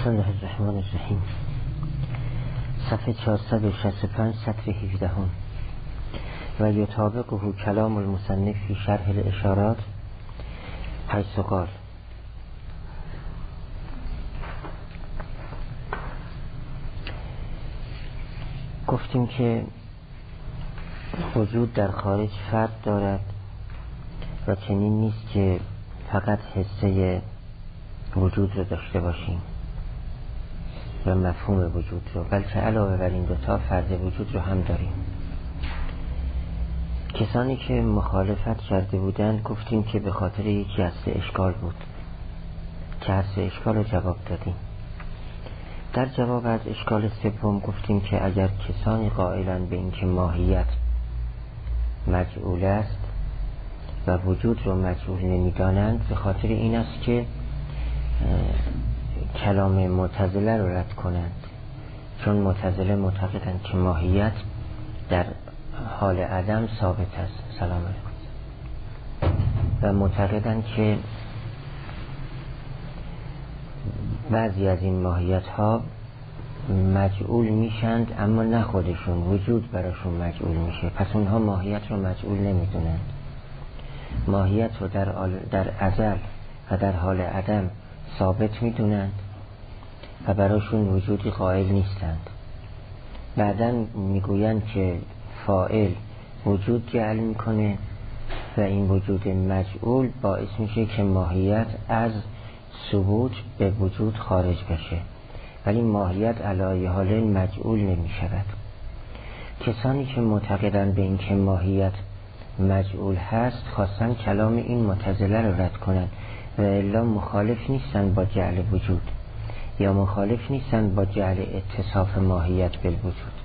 بسم الله الرحمن الرحیم. صفحه 465 سطر 17 و یطابقه کلام المصنف فی شرح الاشارات حیث قال گفتیم که وجود در خارج فرد دارد و چنین نیست که فقط حصه وجود رو داشته باشیم و مفهوم وجود رو، بلکه علاوه بر این دوتا فرد وجود رو هم داریم. کسانی که مخالفت کرده بودند گفتیم که به خاطر یکی از سه اشکال بود که هر سه اشکال رو جواب دادیم. در جواب از اشکال سوم گفتیم که اگر کسانی قائلند به اینکه ماهیت مجعول است و وجود رو مجعول نمی‌دانند، به خاطر این است که کلام معتزله رو رد کنند، چون معتزله معتقدند که ماهیت در حال عدم ثابت است. سلام علیکم. و معتقدند که بعضی از این ماهیت ها مجعول میشند اما نه خودشون، وجود براشون مجعول میشه، پس اونها ماهیت رو مجعول نمیدونند. ماهیت رو در ازل و در حال عدم ثابت میدونند و براشون وجودی قائل نیستند. بعداً میگویند که فاعل وجود جعل میکنه و این وجود مجعول باعث میشه که ماهیت از ثبوت به وجود خارج بشه، ولی ماهیت علی حال مجعول نمیشود. کسانی که معتقدند به این که ماهیت مجعول هست خواستن کلام این معتزله رو رد کنند و الا مخالف نیستن با جعل وجود یا مخالف نیستن با جعل اتصاف ماهیت بالوجود.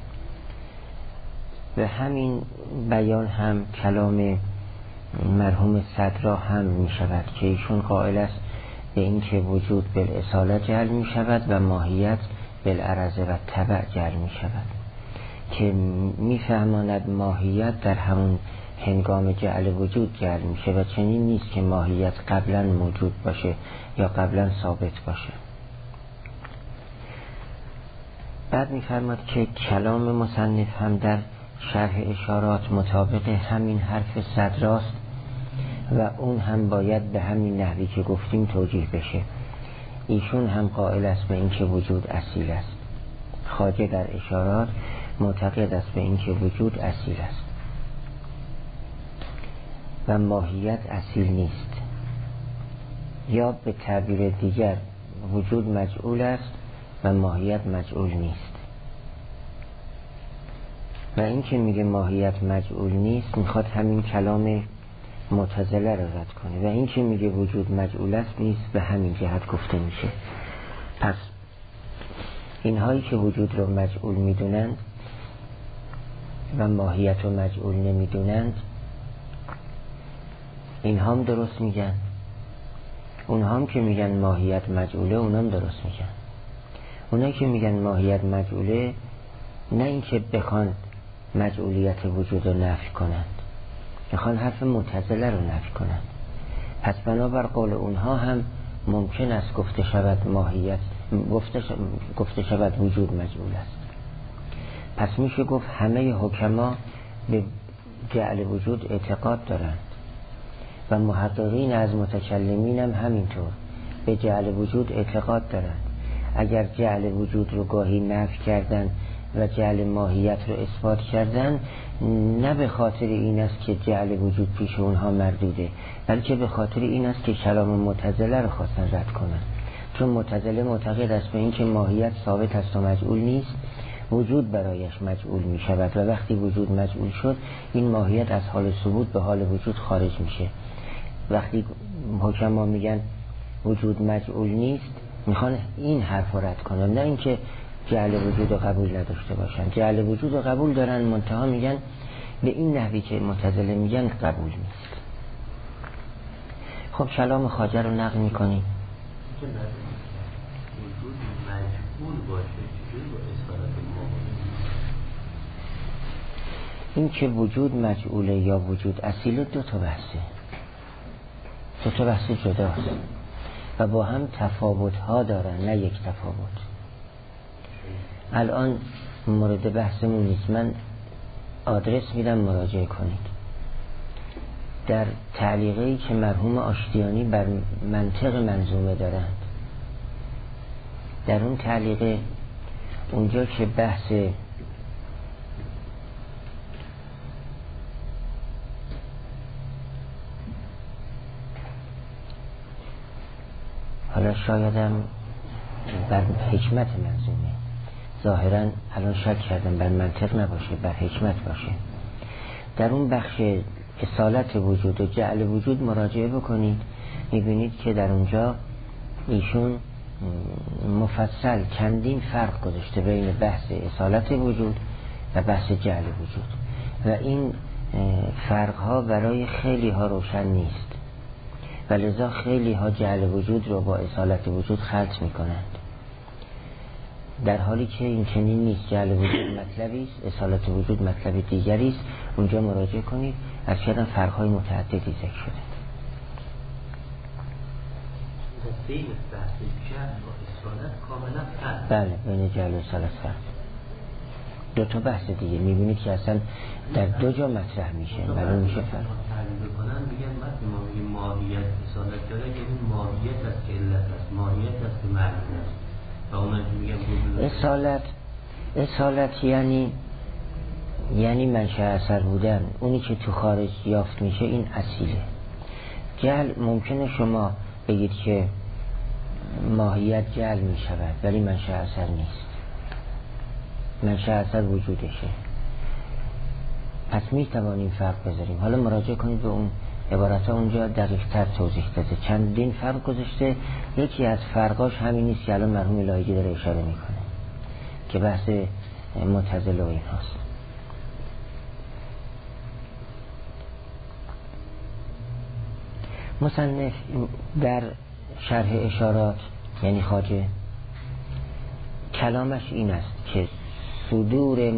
و همین بیان هم کلام مرحوم صدرا هم می شود که ایشون قائل است به این که وجود بالاصاله جعل می شود و ماهیت بالعرض و تبع جعل می شود، که می فهماند ماهیت در همون هنگام جعل وجود جعل می شود، چنین نیست که ماهیت قبلا موجود باشه یا قبلا ثابت باشه. بعد می فرماد که کلام مصنف هم در شرح اشارات مطابق همین حرف صدراست و اون هم باید به همین نحوی که گفتیم توجیه بشه. ایشون هم قائل است به اینکه وجود اصیل است. خواجه در اشارات معتقد است به اینکه وجود اصیل است و ماهیت اصیل نیست، یا به تعبیر دیگر وجود مجعول است و ماهیت مجعول نیست. و این که میگه ماهیت مجعول نیست میخواد همین کلام معتزله رو رد کنه، و این که میگه وجود مجعول است نیست به همین جهت گفته میشه. پس اینهایی که وجود رو مجعول میدونند و ماهیت رو مجعول نمیدونند، اینها هم درست میگن. اونها هم که میگن ماهیت مجعوله اونها هم درست میگن. اونایی که میگن ماهیت مجعوله نه اینکه بخوان مجعولیت وجود رو نفی کنند، میخوان حرف معتزله رو نفی کنند. پس بنابر قول اونها هم ممکن است گفته شود ماهیت گفته شود وجود مجعول است. پس میشه گفت همه حکما به جعل وجود اعتقاد دارند و محققین از متکلمین هم همینطور به جعل وجود اعتقاد دارند. اگر جعل وجود رو گاهی نفی کردن و جعل ماهیت رو اثبات کردن، نه به خاطر این است که جعل وجود پیش اونها مردوده، بلکه به خاطر این است که کلام معتزله رو خواستن رد کنن. چون معتزله معتقد است به این که ماهیت ثابت است و مجعول نیست، وجود برایش مجعول می شود و وقتی وجود مجعول شد این ماهیت از حال ثبوت به حال وجود خارج میشه. وقتی حکما میگن وجود مجعول نیست میخوان این حرف رو رد کنن، نه اینکه جعل وجود رو قبول نداشته باشن. جعل وجود رو قبول دارن، منتها میگن به این نحوی که معتزله میگن قبول نیست. خب کلام خواجه رو نقل میکنیم. وجود مجعول باشه چجوری با اصالت این که وجود مجعوله یا وجود اصیله دو تا بحث جداست. و با هم تفاوت ها دارن، نه یک تفاوت. الان مورد بحثمون نیست، من آدرس میدم مراجعه کنید. در تعلیقی که مرحوم آشتیانی بر منطق منظومه دارند، در اون تعلیقه اونجا که بحث حالا شایدم بر حکمت منظومه، ظاهرا الان شک کردم بر منطق نباشه، بر حکمت باشه. در اون بخش اصالت وجود و جعل وجود مراجعه بکنید، میبینید که در اونجا ایشون مفصل چندین فرق گذاشته بین بحث اصالت وجود و بحث جعل وجود و این فرقها برای خیلی ها روشن نیست و لذا خیلی ها جعل وجود رو با اصالت وجود خلط میکنند، در حالی که این چنین نیست. جعل وجود مطلبی است، اصالت وجود مطلب دیگری است. اونجا مراجعه کنید، از چند فرق‌های متعددی ذکر شده. بین بحث جعل و اصالت کاملا فرق. بله، بین جعل و اصالت فرق. دو تا بحث دیگه میبینید که اصلا در دو جا مطرح میشه، برای میشه فرق. تعریف بکنن میگن وقتی ما میگیم ماهیت اصالت داره، یعنی ماهیت است که علت است، ماهیت است که معلوم است. و اونم میگن اصالت یعنی منشأ اثر بودن، اونی که تو خارج یافت میشه این اصیله. جعل ممکنه شما بگید که ماهیت جعل میشود ولی منشأ اثر نیست، منشأ اثر وجودشه. پس میتوانیم فرق بذاریم. حالا مراجعه کنید به اون عبارت ها، اونجا دقیق تر توضیح داده. چندین فرق گذاشته. یکی از فرقاش همین نیست که الان مرحوم لایقی داره اشاره میکنه که بحث معتزله و این هاست. مصنف در شرح اشارات یعنی خواجه کلامش این است که صدور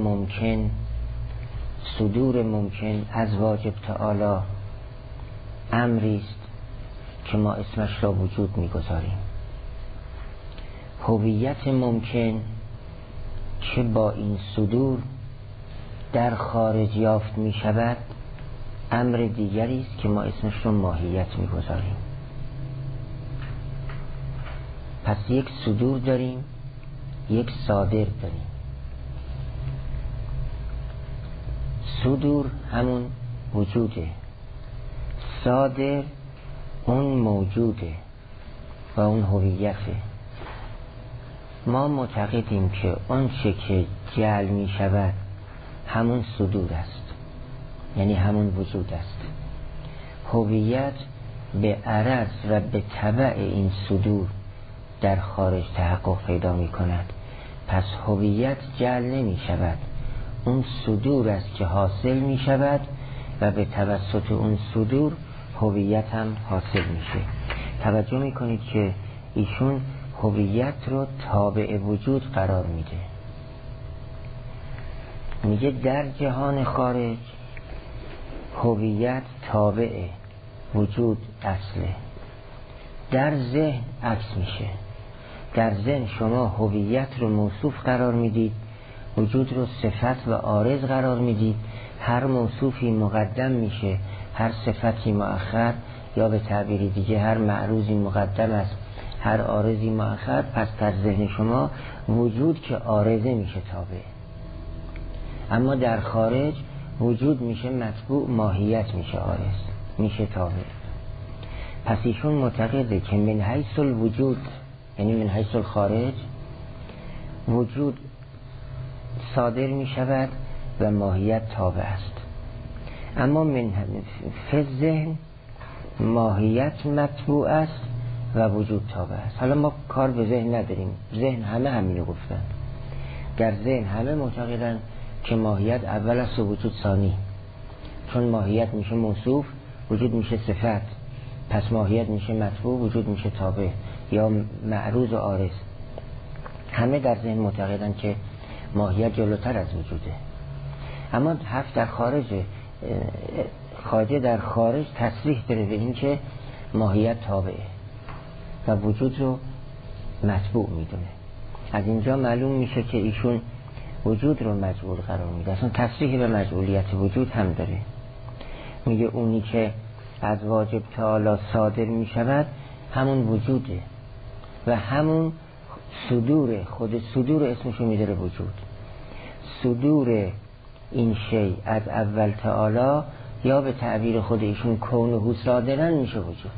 ممکن از واجب تعالی امری است که ما اسمش را وجود میگذاریم. هویت ممکن که با این صدور در خارج یافت می شود امر دیگری است که ما اسمش را ماهیت میگذاریم. پس یک صدور داریم، یک صادر داریم. صدور همون وجوده، صادر اون موجوده و اون هویته. ما معتقدیم که اون چه که جعل می شود همون صدور است، یعنی همون وجود است. هویت به عرض و به تبع این صدور در خارج تحقق پیدا می کند. پس هویت جعل نمی شود، اون صدور است که حاصل می شود و به توسط اون صدور هویت هم حاصل میشه. توجه میکنید که ایشون هویت رو تابع وجود قرار میده. میگه در جهان خارج هویت تابع وجود اصله. در ذهن عکس میشه. در ذهن شما هویت رو موصوف قرار میدید، وجود رو صفت و عارض قرار میدید. هر موصوفی مقدم میشه، هر صفتی مؤخر، یا به تعبیری دیگه هر معروضی مقدم است، هر عارضی مؤخر. پس در ذهن شما وجود که عارضه میشه تابع، اما در خارج وجود میشه متبوع، ماهیت میشه عارض، میشه تابع. پس ایشون معتقده که من حیث الوجود، یعنی من حیث الخارج، وجود صادر میشود و ماهیت تابع است. اما من فی ذهن ماهیت متبوع است و وجود تابع است. حالا ما کار به ذهن نداریم، ذهن همه همینو گفتن. در ذهن همه معتقدن که ماهیت اول است و وجود ثانی، چون ماهیت میشه موصوف، وجود میشه صفت، پس ماهیت میشه متبوع، وجود میشه تابع یا معروض و عارض. همه در ذهن معتقدن که ماهیت جلوتر از وجوده. اما حرف در خارجه، خواجه در خارج تصریح داره به این که ماهیت تابعه و وجود رو مطبوع میدونه. از اینجا معلوم میشه که ایشون وجود رو مجعول قرار میده. اصلا تصریح به مجعولیت وجود هم داره. میگه اونی که از واجب تعالی صادر میشود همون وجوده و همون صدور، خود صدور اسمشو میذاره وجود. صدور این شی از اول تعالی یا به تعبیر خود ایشون کونه صادرن میشه وجود.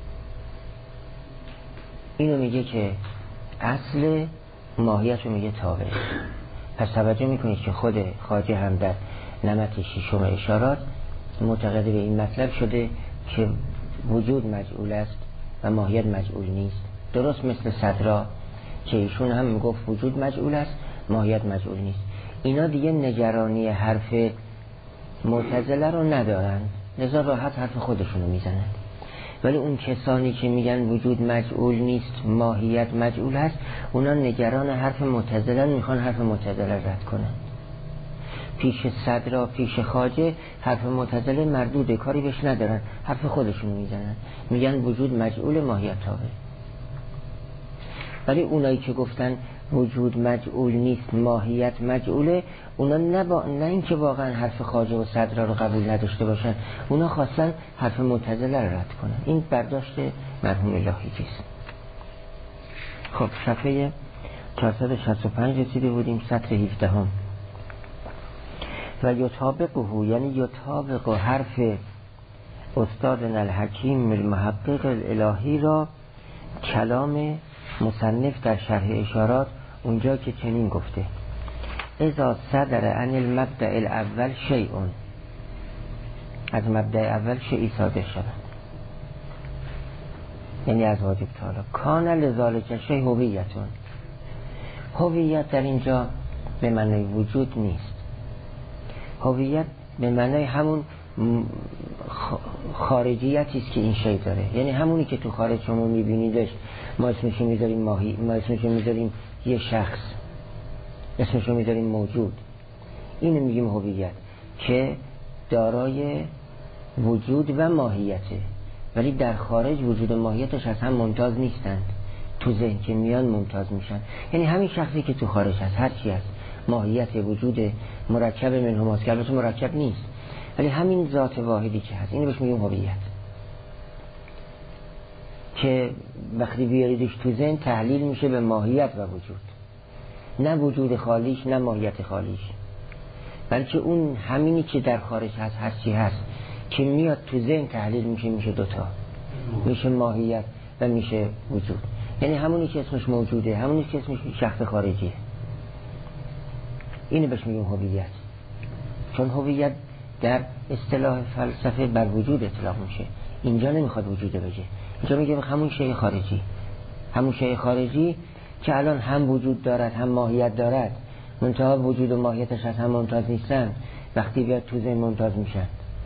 اینو میگه که اصل ماهیت رو میگه تابع. پس توجه میکنید که خود خواجه هم در نمط ششم اشارات معتقد به این مطلب شده که وجود مجعول است و ماهیت مجعول نیست. درست مثل صدرا که ایشون هم میگفت وجود مجعول است، ماهیت مجعول نیست. اینا دیگه نگرانی حرف معتزله رو ندارن، لذا راحت حرف خودشونو میزنن. ولی اون کسانی که میگن وجود مجعول نیست ماهیت مجعول هست، اونا نگران حرف معتزله، میخوان حرف معتزله رد کنن. پیش صدرا پیش خواجه حرف معتزله مردوده، کاری بهش ندارن، حرف خودشونو میزنن، میگن وجود مجعول ماهیت تابع. ولی اونایی که گفتن وجود مجعول نیست ماهیت مجعوله، اونا نه اینکه واقعا حرف خواجه و صدرا رو قبول نداشته باشن، اونا خواستن حرف معتزله رو رد کنن. این برداشت مرحوم لاهیجی است. خب صفحه 465 رسیده بودیم، سطر 17 هم. و یطابقه، یعنی یطابق حرف استادنا الحکیم المحقق الالهی را کلام مصنف در شرح اشارات اونجا که چنین گفته: اذا صدر عن المبدأ الاول شیء، از مبدأ اول شیئی صادر شود، یعنی از واجب تعالی، کان لذالک شیء هویتون. هویت در اینجا به معنی وجود نیست. هویت به معنی همون خارجیتی است که این شی داره، یعنی همونی که تو خارج شما میبینیدش، ما اسمشو میذاریم ماهی، ما اسمشو میذاریم یه شخص، اسمشو میذاریم موجود. اینو میگیم هویت که دارای وجود و ماهیته، ولی در خارج وجود و ماهیتش از هم ممتاز نیستند، تو ذهن که میان ممتاز میشن. یعنی همین شخصی که تو خارج هست، هر چی هست، ماهیت وجود مرکب منهماست که البته مرکب نیست، ولی همین ذات واحدی که هست، اینو بهش میگیم هویت، که وقتی بیاریدش تو ذهن تحلیل میشه به ماهیت و وجود، نه وجود خالیش نه ماهیت خالیش، بلکه اون همینی که در خارج هست، هر چی هست که میاد تو ذهن تحلیل میشه دوتا، میشه ماهیت و میشه وجود. یعنی همونی که اسمش موجوده، همونی که اسمش شخص خارجیه، اینو بهش میگیم هویت. چون هویت در اصطلاح فلسفه بر وجود اطلاق میشه، اینجا نمیخواد وجوده بگه، اینجا میگه همون شیء خارجی، همون شیء خارجی که الان هم وجود دارد هم ماهیت دارد، منتها وجود و ماهیتش از هم ممتاز نیستن، وقتی بیاد تو ذهن ممتاز میشن.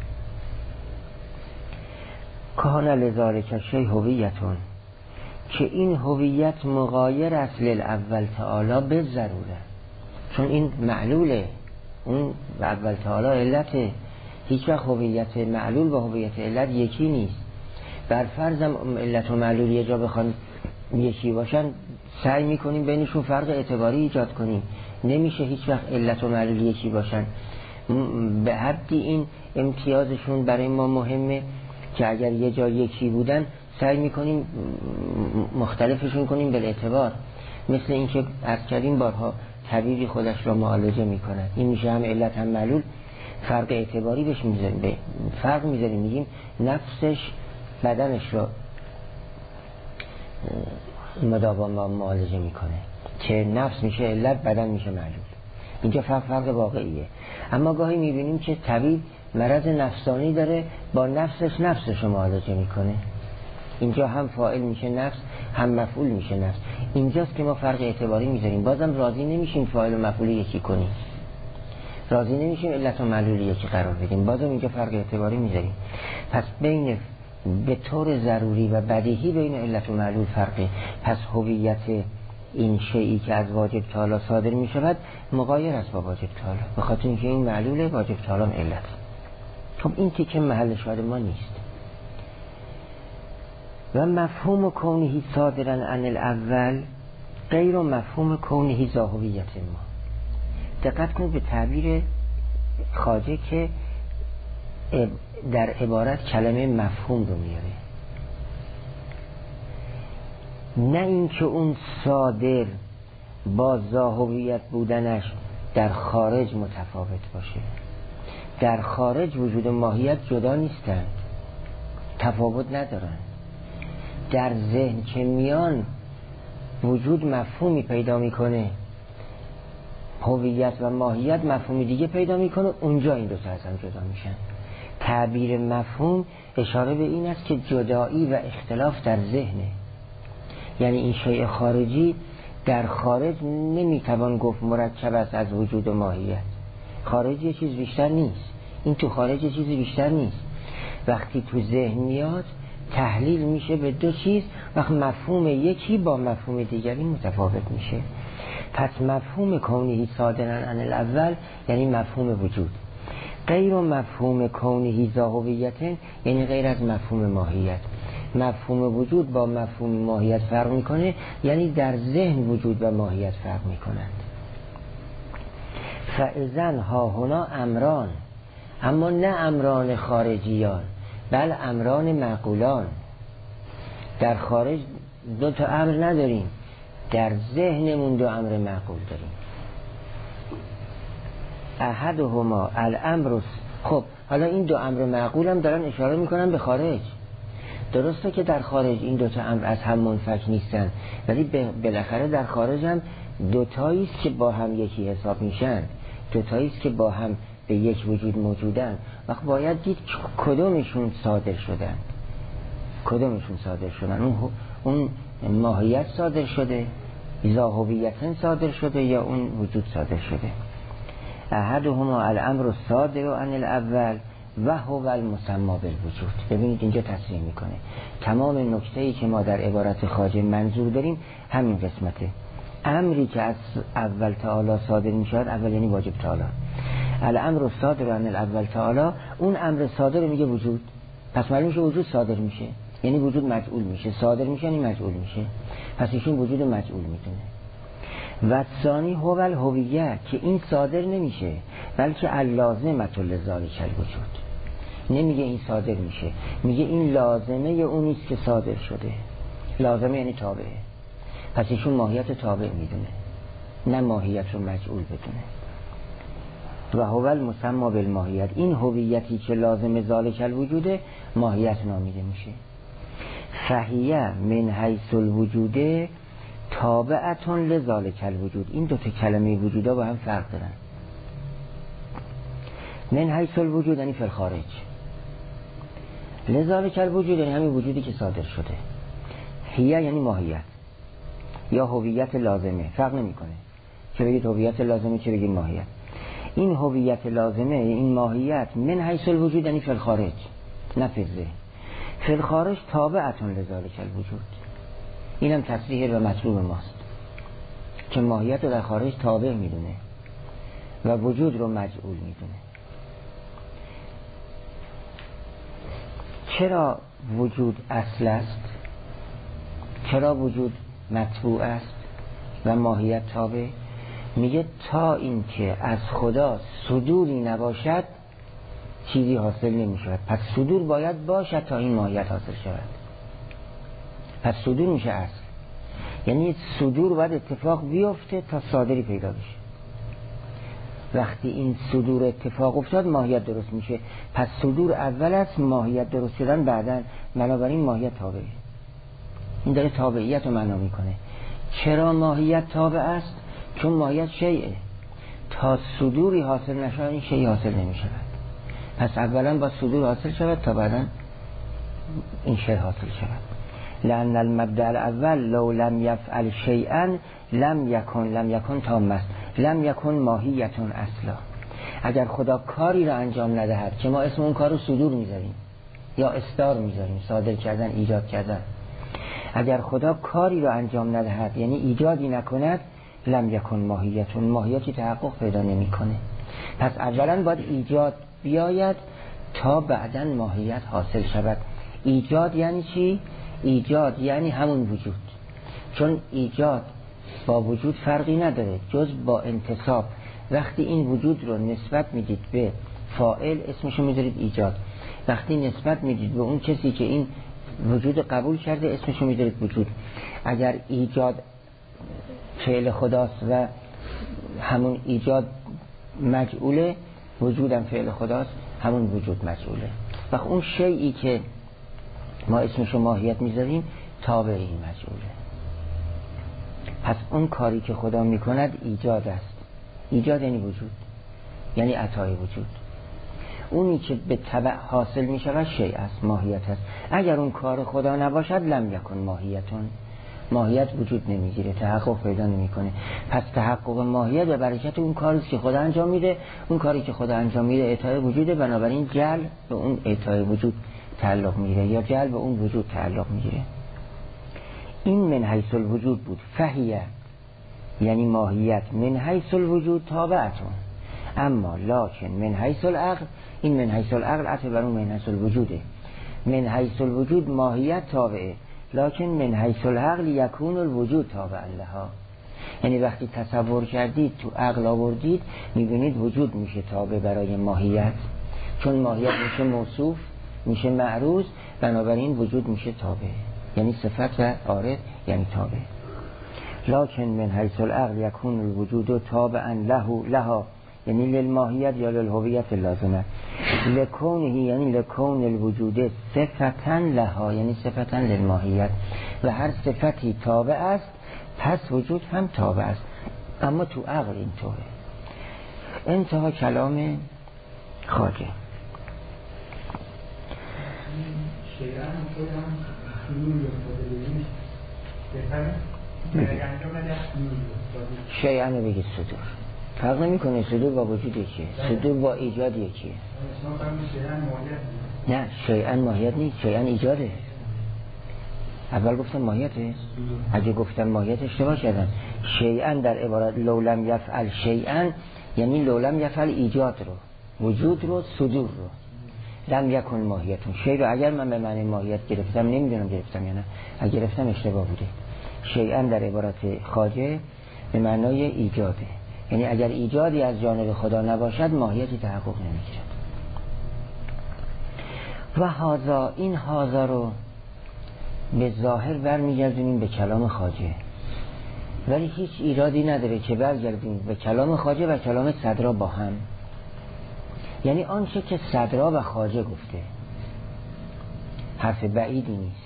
کان لذالک شیء هویتون، که این هویت مغایر است للاول تعالی به ضروره، چون این معلوله، اون اول تعالی علته، هیچ وقت هویت معلول با هویت علت یکی نیست. بر فرضم علت و معلول یه جا بخوان یکی باشن، سعی میکنیم بینشون فرق اعتباری ایجاد کنیم، نمیشه هیچ وقت علت و معلول یکی باشن. به حدی این امتیازشون برای ما مهمه که اگر یه جا یکی بودن سعی میکنیم مختلفشون کنیم به اعتبار. مثل اینکه از کردیم بارها طبیبی خودش را معالجه میکنه، این میشه هم علت هم معلول، فرق اعتباری بهش میذاریم، فرق میذاریم، میگیم نفسش بدنش را مداوم معالجه میکنه که نفس میشه علت، بدن میشه معلول. اینجا فرق واقعیه. اما گاهی میبینیم که طبیب مرض نفسانی داره، با نفسش رو معالجه میکنه، اینجا هم فاعل میشه نفس، هم مفعول میشه نفس. اینجاست که ما فرق اعتباری میذاریم، بازم راضی نمیشیم فاعل و مفعول یکی کنیم، راضی نمیشیم علت و معلول یکی قرار بدیم، بازم اینجا فرق اعتباری میذاریم. پس بین به طور ضروری و بدیهی بین علت و معلول فرقه. پس هویت این شیئی که از واجب تعالی صادر میشود مغایر است با واجب تعالی، به خاطر اینکه این معلول واجب تعالی علت. خب این تیکه محل شاهد ما نیست. و مفهوم کونه صادرا عن الاول غیر مفهوم کونه ذا هویت ما. دقت کنید به تعبیر خواجه که در عبارت کلمه مفهوم رو میاره، نه اینکه اون صادر با ذا هویت بودنش در خارج متفاوت باشه. در خارج وجود ماهیت جدا نیستن، تفاوت ندارن. در ذهن که میان وجود مفهومی پیدا میکنه، هویت و ماهیت مفهومی دیگه پیدا میکنه، اونجا این دو تا از هم جدا میشن. تعبیر مفهوم اشاره به این است که جدایی و اختلاف در ذهنه، یعنی این شیء خارجی در خارج نمیتوان گفت مرکب است از وجود و ماهیت. خارج یه چیز بیشتر نیست، این تو خارج یه چیزی بیشتر نیست. وقتی تو ذهن میاد تحلیل میشه به دو چیز، وقت مفهوم یکی با مفهوم دیگری متفاوت میشه. پس مفهوم کونه صادرا عن الاول یعنی مفهوم وجود، غیر مفهوم کونه ذا هویت یعنی غیر از مفهوم ماهیت. مفهوم وجود با مفهوم ماهیت فرق میکنه، یعنی در ذهن وجود و ماهیت فرق میکنند. فاذن ها هنا امران، اما نه امران خارجیان بل امران معقولان. در خارج دو تا امر نداریم، در ذهنمون دو امر معقول داریم. احدهما الامر. خب حالا این دو امر معقول هم دارن اشاره میکنن به خارج. درسته که در خارج این دو تا امر از هم منفک نیستن، ولی بالاخره در خارج هم دوتایی است که با هم یکی حساب میشن، دوتایی است که با هم به یک وجود موجودن. وقت باید دید کدومشون صادر شدن، کدومشون صادر شدن. اون ماهیت صادر شده، ذا هویتن صادر شده، یا اون وجود صادر شده. احدهما الامر الصادر عن الاول و هو المسمى بالوجود. ببینید اینجا تصریح میکنه تمام نکته‌ای که ما در عبارت خواجه منظور داریم همین قسمته. امری که از اول تعالی صادر میشود، اول یعنی واجب تعالی، الامر الصادر عن الاول تعالی، اون امر صادر میگه وجود. پس معلوم میشه وجود صادر میشه، یعنی وجود مجعول میشه. صادر میشه یعنی مجعول میشه، پس ایشون وجود مجعول میدونه. و ثانی هو الهویه که این صادر نمیشه، بلکه اللازمه لذالک الوجود. نمیگه این صادر میشه، میگه این لازمه اونیست که صادر شده. لازمه یعنی تابعه، پس ایشون ماهیت تابع میدونه، نه ماهیت رو مجعول بدونه. و هو المسمى بالماهیت، این هویتی که لازم ذالک الوجوده ماهیت نامیده میشه. فهیه من حیث الوجوده تابعتون لذالک الوجود. این دو تا کلمه وجودا با هم فرق دارن. من حیث الوجود یعنی فی الخارج، لذالک الوجود یعنی همین وجودی که صادر شده. هیه یعنی ماهیت یا هویت لازمه، فرق نمیکنه چه بگید هویت لازمه چه بگید ماهیت. این هویت لازمه، این ماهیت من حیث الوجود یعنی فی الخارج، نه فی الذهن. فی الخارج تابعتون لذالک الوجود. اینم تصریح و مطلوب ماست که ماهیت رو در خارج تابع میدونه و وجود رو مجعول میدونه. چرا وجود اصل است؟ چرا وجود مطبوع است و ماهیت تابع؟ میگه تا این که از خدا صدوری نباشد چیزی حاصل نمیشود. پس صدور باید باشد تا این ماهیت حاصل شود. پس صدور میشه اصل، یعنی صدور باید اتفاق بیفته تا صادری پیدا بشه. وقتی این صدور اتفاق افتاد ماهیت درست میشه. پس صدور اول است، ماهیت درست شدن بعداً، بنابراین ماهیت تابعه. این داره تابعیت رو معنا میکنه. چرا ماهیت تابع است؟ چون ماهیت شیئه، تا صدوری حاصل نشود این شیء حاصل نمیشود. پس اولا با صدور حاصل شود تا بعداً این شیء حاصل شود. لأن المبدأ الاول لو لم يفعل شيئا لم يكن تام است، لم يكن ماهیت اصلا. اگر خدا کاری را انجام ندهد که ما اسم اون کار رو صدور میذاریم یا اصدار میذاریم، صادر کردن، ایجاد کردن، اگر خدا کاری را انجام ندهد یعنی ایجادی نکند، لم یکن ماهیتی تحقق پیدا نمیکنه. پس اولا باید ایجاد بیاید تا بعداً ماهیت حاصل شود. ایجاد یعنی چی؟ ایجاد یعنی همون وجود، چون ایجاد با وجود فرقی نداره جز با انتصاب. وقتی این وجود رو نسبت میدید به فاعل اسمشو میذارید ایجاد، وقتی نسبت میدید به اون کسی که این وجود قبول کرده اسمشو میذارید وجود. اگر ایجاد فعل خداست و همون ایجاد مجعوله، وجودم فعل خداست، همون وجود مجعوله. و اون شیئی که ما اسمشو ماهیت میذاریم تابع این مجعوله. پس اون کاری که خدا میکند ایجاد است. ایجاد یعنی وجود، یعنی عطای وجود. اونی که به تبع حاصل میشود شیء است، ماهیت است. اگر اون کار خدا نباشد لم یکن ماهیتون، ماهیت وجود نمیگیره، تحقق پیدا نمیکنه. پس تحقق ماهیت به برکت اون کاری که خدا انجام میده. اون کاری که خدا انجام میده اعطای وجوده، بنابراین جل به اون اعطای وجود تعلق میگیره یا جل به اون وجود تعلق میگیره. این من حیث الوجود بود. فهیه یعنی ماهیت من حیث الوجود تابعتون، اما لکن من حیث العقل، این من حیث العقل عطف بر اون من حیث الوجوده. من حیث الوجود ماهیت تابعه، لکن من حیث العقل یکون الوجود تابع لها. یعنی وقتی تصور کردید تو عقل آوردید میبینید وجود میشه تابع برای ماهیت، چون ماهیت میشه موصوف، میشه معروض، بنابراین وجود میشه تابع، یعنی صفت و عارض یعنی تابع. لکن من حیث العقل یکون الوجود تابعا لها، یعنی للماهیت یا للهویت لازمه. لکونه یعنی لکون الوجود صفتا لها، یعنی صفتا للماهیت، و هر صفتی تابع است پس وجود هم تابع است. اما تو عقل اینطوره. انتها کلام خواجه. شیعن بگید صدور، فرق نمی کنه صدور با وجود یکیه، صدور با ایجاد یکیه. نه شیعن ماهیت نیست، شیعن ایجاده. اول گفتم ماهیته، اگه گفتم ماهیت اشتباه کردم. شیعن در عبارت لولم یفعل شیعن یعنی لولم یفعل ایجاد رو، وجود رو، صدور رو. لم یکن ماهیتون، شیء رو اگر من به معنی ماهیت گرفتم، نمیدونم گرفتم یا نه، اگر گرفتم اشتباه بوده. شیئا در عبارت خواجه به معنای ایجاده، یعنی اگر ایجادی از جانب خدا نباشد ماهیتی تحقق نمیگیرد. و هذا، این هذا رو به ظاهر برمیگردونیم به کلام خواجه، ولی هیچ ایرادی نداره که برگردیم به کلام خواجه و کلام صدرا با هم. یعنی آنچه که صدرا و خواجه گفته حرف بعیدی نیست.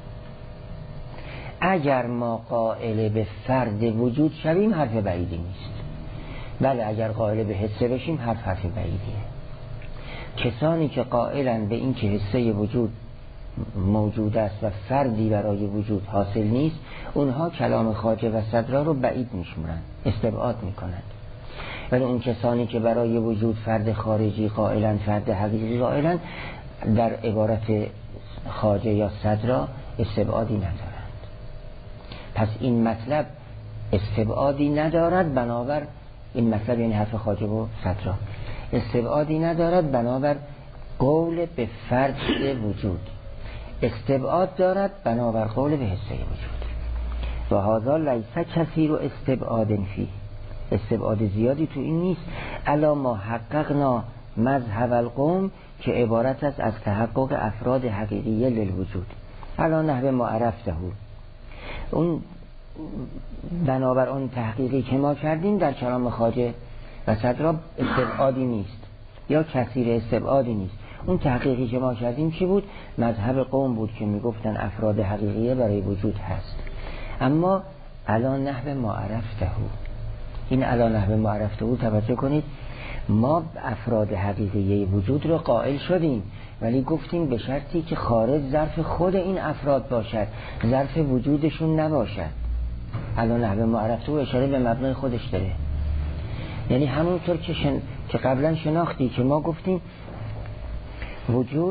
اگر ما قائل به فرد وجود شویم حرف بعیدی نیست، بله اگر قائل به حسه بشیم حرف بعیدیه. کسانی که قائلن به این که حسه وجود موجود است و فردی برای وجود حاصل نیست، اونها کلام خواجه و صدرا رو بعید میشمرن، استبعاد میکنن. ولی اون کسانی که برای وجود فرد خارجی قائلن، فرد حقیقی قائلن، در عبارت خواجه یا صدرا استبعادی ندارند. پس این مطلب استبعادی ندارد، بنابر این مطلب یعنی حرف خواجه و صدرا استبعادی ندارد، بنابر قول به فرد وجود استبعاد دارد، بنابر قول به حسه وجود. و هذا لیس کثیر استبعاد فی، استبعاد زیادی تو این نیست. الا ما حققنا مذهب القوم که عبارت است از تحقق افراد حقیقیه للوجود الا نحو ما عرفته. اون بنابر اون تحقیقی که ما کردیم در کلام خواجه و صدرا استبعادی نیست یا کثیر استبعادی نیست. اون تحقیقی که ما کردیم چی بود؟ مذهب قوم بود که میگفتن افراد حقیقیه برای وجود هست. اما الا نحو ما عرفته، این الا نحو ما عرفته توجه کنید، ما افراد حقیقیه وجود رو قائل شدیم، ولی گفتیم به شرطی که خارج ظرف خود این افراد باشد، ظرف وجودشون نباشد. الا نحو ما عرفته اشاره به مبنای خودش داره، یعنی همونطور که قبلا شناختی که ما گفتیم وجود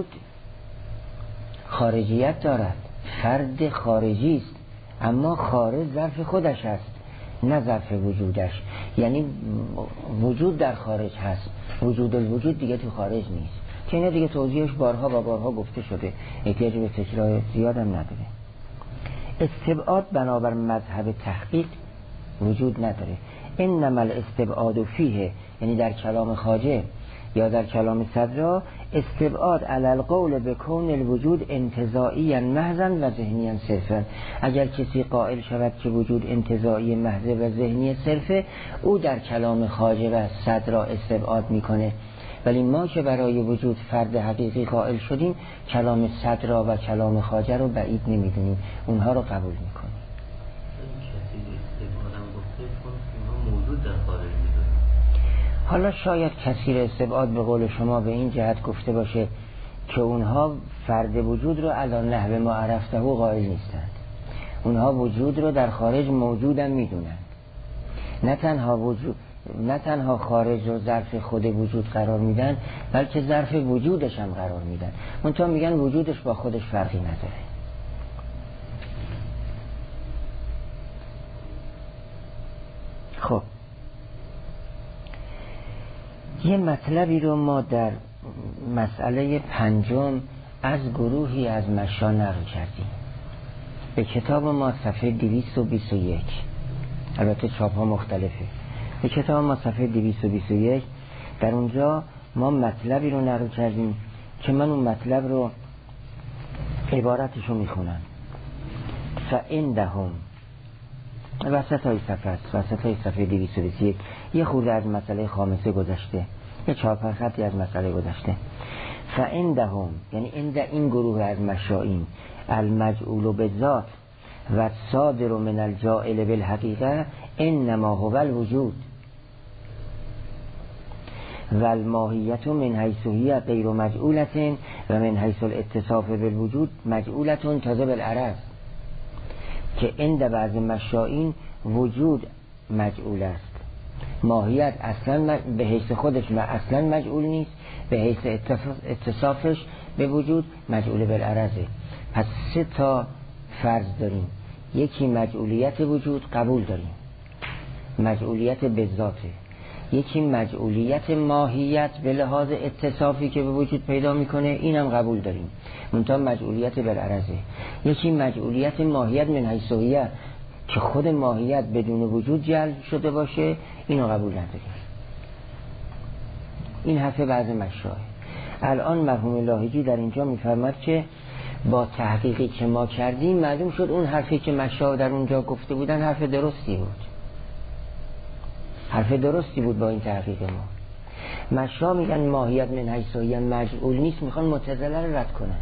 خارجیت دارد، فرد خارجی است، اما خارج ظرف خودش است نه ظرف وجودش. یعنی وجود در خارج هست، وجود الوجود دیگه تو خارج نیست، که اینا دیگه توضیحش بارها و بارها گفته شده، احتیاج به تکرار زیادم نداره. استبعاد بنابر مذهب تحقیق وجود نداره. انما الاستبعاد فیه، یعنی در کلام خواجه یا در کلام صدرا، استبعاد علی القول بکون الوجود انتزاعی محضا و ذهنی صرفا. اگر کسی قائل شود که وجود انتزاعی محض و ذهنی صرفه، او در کلام خواجه و صدرا استبعاد میکنه. ولی ما که برای وجود فرد حقیقی قائل شدیم، کلام صدرا و کلام خواجه رو بعید نمیدونیم، اونها رو قبول میکنیم. حالا شاید کثیر استبعاد به قول شما به این جهت گفته باشه که اونها فرد وجود رو علی نحو ما عرفته قائل نیستند. اونها وجود رو در خارج موجودم میدونند، نه تنها خارج رو ظرف خود وجود قرار میدن، بلکه ظرف وجودش هم قرار میدن. منتها میگن وجودش با خودش فرقی نداره. خب یه مطلبی رو ما در مسئله 5 از گروهی از مشا نقل کردیم. به کتاب ما صفحه 221، البته چاپ ها مختلفه. به کتاب ما صفحه 221 در اونجا ما مطلبی رو نقل کردیم که من اون مطلب رو عبارتشو میخونم. فعندهم وسط های صفحه 221 یه خورده از مسئله خامسه گذشته، یه 4-5 خطی از مسئله گذشته. فعندهم یعنی عند این گروه از مشائین المجعول بالذات و صادر من الجاعل بالحقیقه انما هو الوجود و الماهیت من حیث هی غیر مجعولت و من حیث الاتصاف بالوجود مجعولت تازه بالعرض، که عند بعض مشائین وجود مجعول است، ماهیت اصلا به حیث خودش اصلا مجعول نیست، به حیث اتصافش به وجود مجعول بالعرضه. پس 3 فرض داریم. یکی مجعولیت وجود قبول داریم، مجعولیت به ذاته. یکی مجعولیت ماهیت به لحاظ اتصافی که به وجود پیدا میکنه، اینم قبول داریم، منتها مجعولیت بالعرضه. یکی مجعولیت ماهیت من حیث هی، که خود ماهیت بدون وجود جلب شده باشه، اینو قبول نداریم. این حرف بعض مشایخ. الان مرحوم لاهیجی در اینجا میفرماد که با تحقیقی که ما کردیم معلوم شد اون حرفی که مشایخ در اونجا گفته بودن حرف درستی بود. حرف درستی بود با این تحقیق ما. مشایخ میگن ماهیت من حیث هی مجعول نیست، میخوان معتزله رو رد کنن.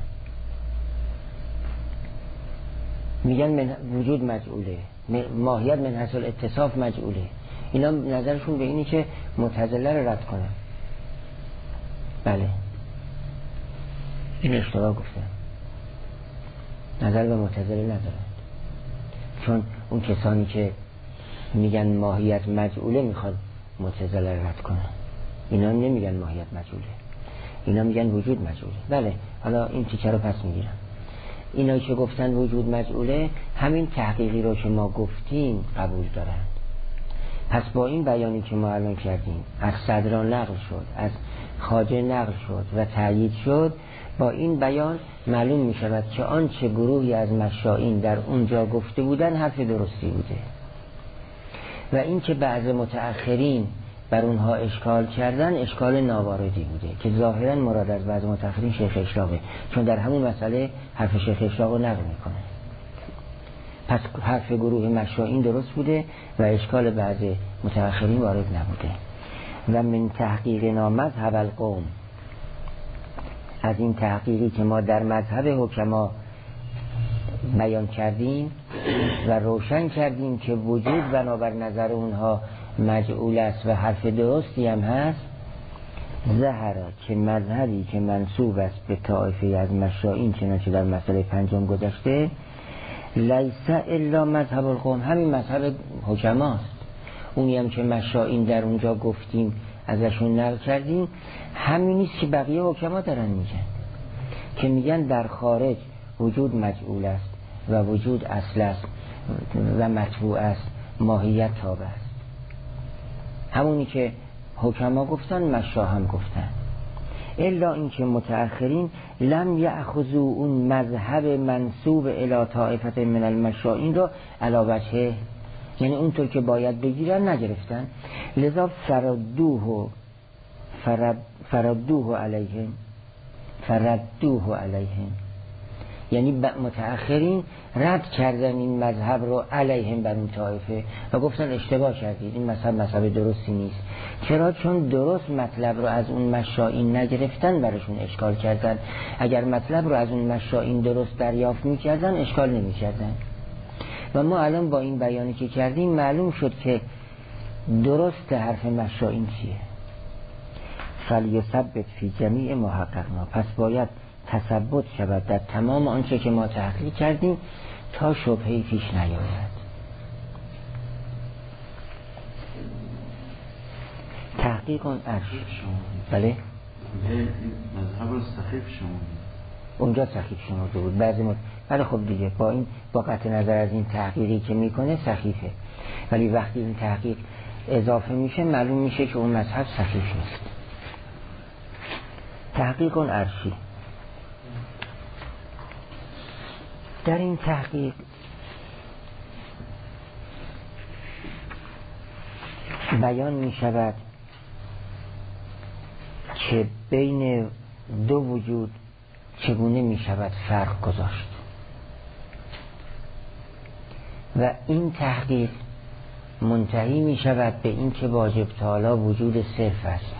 میگن وجود مجعوله، ماهیت من حیث الاتصاف مجعوله. اینا نظرشون به اینی که معتزله رو رد کنن. بله این اشتباه گفتن، نظر به معتزله ندارن، چون اون کسانی که میگن ماهیت مجعوله میخواد معتزله رو رد کنن. اینا نمیگن ماهیت مجعوله، اینا میگن وجود مجعوله. بله حالا این تیکه رو پس میگیرم. اینا که گفتن وجود مجعوله همین تحقیقی رو که ما گفتیم قبول دارن. پس با این بیانی که ما الان کردیم، از صدرا نقل شد، از خواجه نقل شد و تأیید شد، با این بیان معلوم می شود که آنچه گروهی از مشائین در اونجا گفته بودن حرف درستی بوده و این که بعض متأخرین بر اونها اشکال کردن اشکال ناواردی بوده، که ظاهرا مراد از بعض متأخرین شیخ اشراقه، چون در همون مسئله حرف شیخ اشراق رو نقل میکنه. پس حرف گروه مشائین درست بوده و اشکال بعض متأخرین وارد نبوده. و من تحقیقنا مذهب القوم، از این تحقیقی که ما در مذهب حکما بیان کردیم و روشن کردیم که وجود بنابر نظر اونها مجعول است و حرف درستی هم هست، ظهر که مذهبی که منسوب است به طائفه از مشائین چنانچه در مسئله 5 گذشته، لیس الا مذهب القوم، همین مذهب حکماست. اونی هم که مشائین در اونجا گفتیم ازشون نقل کردیم، همین نیست که بقیه حکما دارن میگن، که میگن در خارج وجود مجعول است و وجود اصل است و مطبوع است، ماهیت تابع است. همونی که حکما گفتن مشایخ هم گفتن. الا اینکه متأخرین لم یأخذوا اون مذهب منسوب الی طائفه من المشائین را علی وجهه، یعنی اونطور که باید بگیرن نگرفتن، لذا فردوه علیهم، یعنی متأخرین رد کردن این مذهب رو علیهم بر اون طایفه و گفتن اشتباه کردید، این مذهب درستی نیست. چرا؟ چون درست مطلب رو از اون مشائین نگرفتن، براشون اشکال کردن. اگر مطلب رو از اون مشائین درست دریافت میکردن اشکال نمیکردن. و ما الان با این بیانی که کردیم معلوم شد که درست حرف مشائین چیه. فلیثبت فی جمیع ما حققنا، پس باید تثبت شود در تمام آنچه که ما تحقیق کردیم تا شبهه‌ای پیش نیاید. تحقیق اون عرش. بله؟ مذهب رو سخیف شمونید. اونجا سخیف شموده بود بعضی ولی خب دیگه با قطع نظر از این تحقیقی که میکنه سخیفه، ولی وقتی این تحقیق اضافه میشه معلوم میشه که اون مذهب سخیف نیست. تحقیق اون عرشی. در این تحقیق بیان می شود که بین دو وجود چگونه می شود فرق گذاشت و این تحقیق منتهی می شود به این که واجب تعالی وجود صرف است.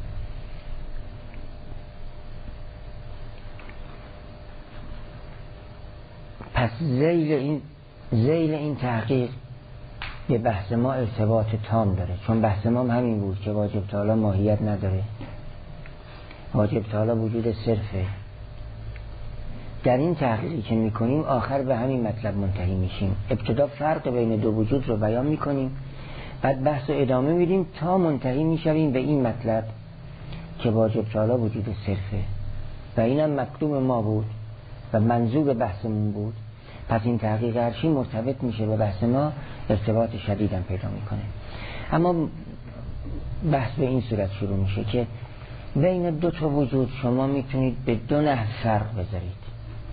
پس ذیل این تحقیق به بحث ما ارتباط تام داره، چون بحث ما همین بود که واجب تعالی ماهیت نداره، واجب تعالی وجود صرفه. در این تحقیقی که میکنیم آخر به همین مطلب منتهی میشیم. ابتدا فرق بین دو وجود رو بیان میکنیم، بعد بحث رو ادامه میدیم تا منتهی میشویم به این مطلب که واجب تعالی وجود صرفه و اینم مطلوب ما بود و منظور بحثمون بود. پس این تحقیق عرشی مرتبط میشه به بحث ما، ارتباط شدیدم پیدا میکنه. اما بحث به این صورت شروع میشه که بین دو تا وجود شما میتونید به دو نحو فرق بذارید.